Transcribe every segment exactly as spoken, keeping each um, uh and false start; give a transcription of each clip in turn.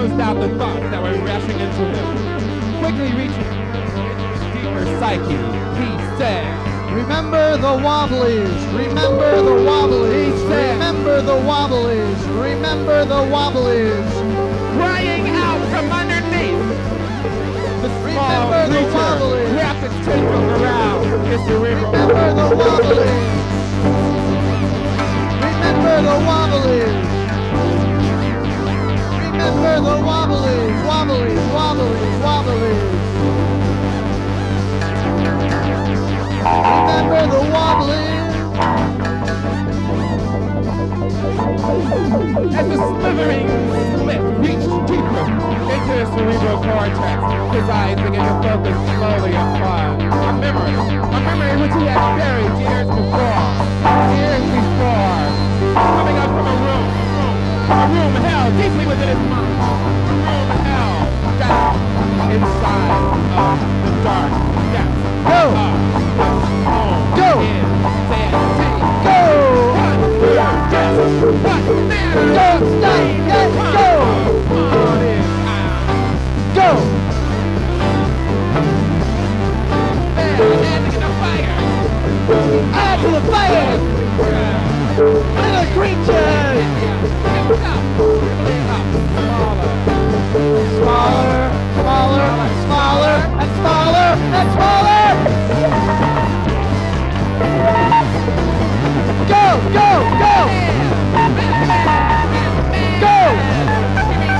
smoothed out the thoughts that were rushing into him. Quickly reaching into his deeper psyche, he said, Remember the wobblies, remember the wobblies, remember the wobblies, remember the wobblies. Crying out from underneath, the small Remember the creature wobblies. wrapped its tendrils around his cerebral. Remember the wobblies. Remember the wobblies. Remember the wobblies, wobblies, wobblies, wobblies. Remember the wobblies. As the slithering slit reached deeper into his cerebral cortex, his eyes began to focus slowly upon a memory, a memory which he had buried years before, years before, coming up from a room, a room held deeply within his mind, a room held down inside of the dark depths Go! of his own Go! insanity. Go! What? Don't stop! Get go! On his eye. Go! Add to the fire. Add to the fire! Little creatures! Smaller, smaller, smaller, and smaller, and smaller! Go, go, go! Go!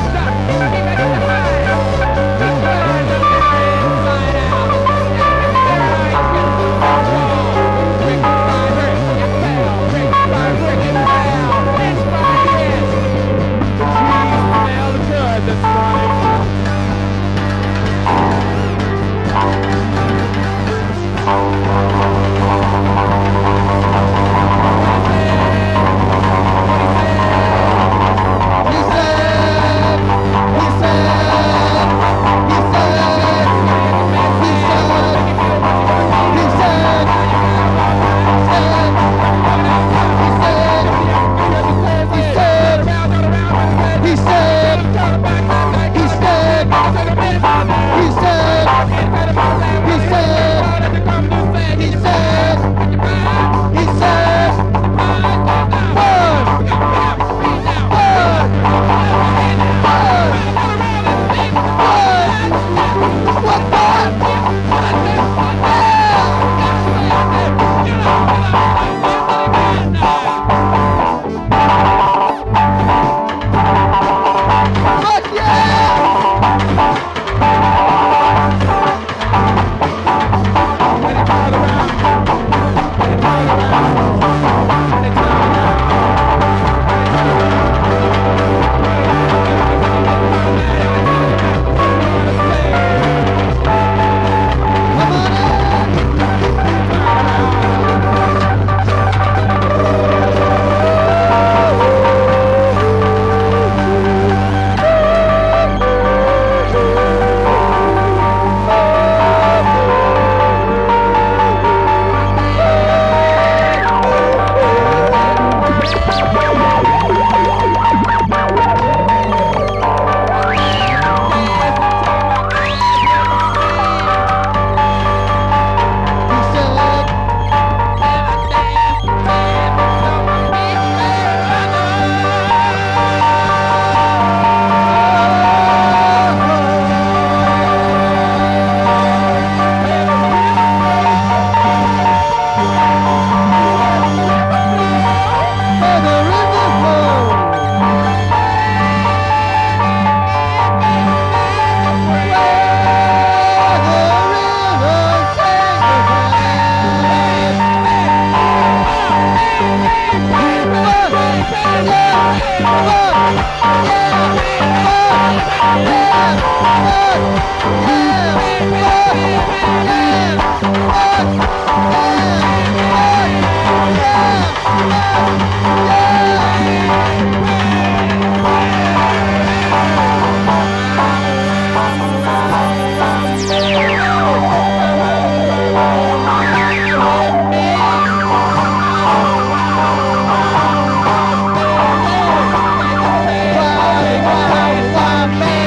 One man.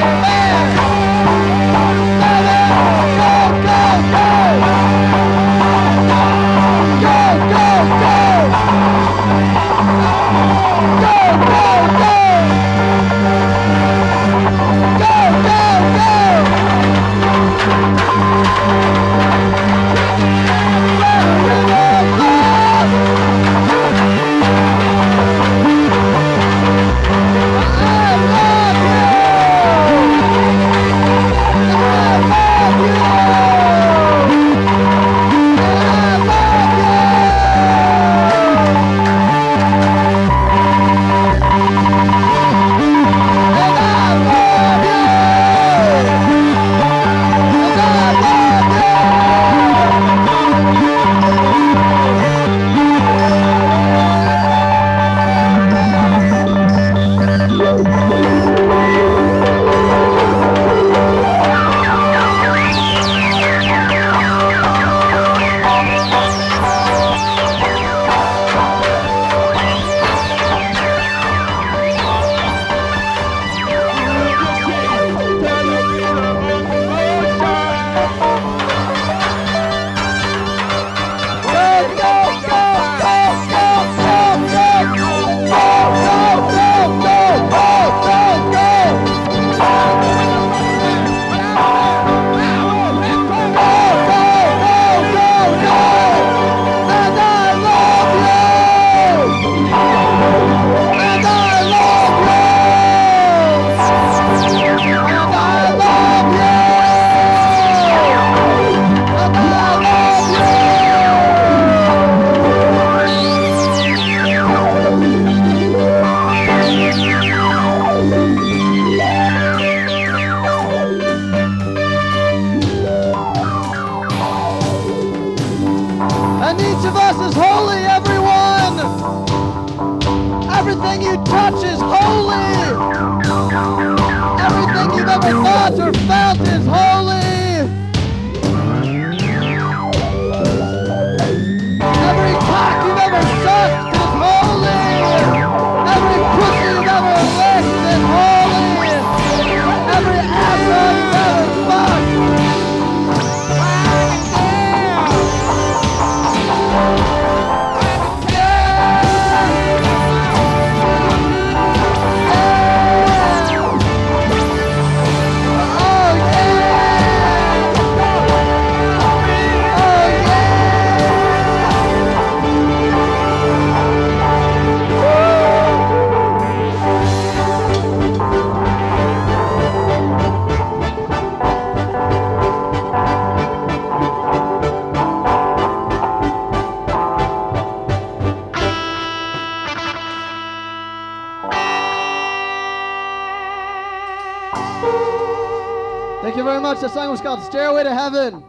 And each of us is holy, everyone! Everything you touch is holy! Everything you've ever thought or felt is holy! Every cock you've ever sucked is holy! Every pussy you've ever licked is holy! Every asshole you've ever fucked! Thank you very much. The song was called Stairway to Heaven.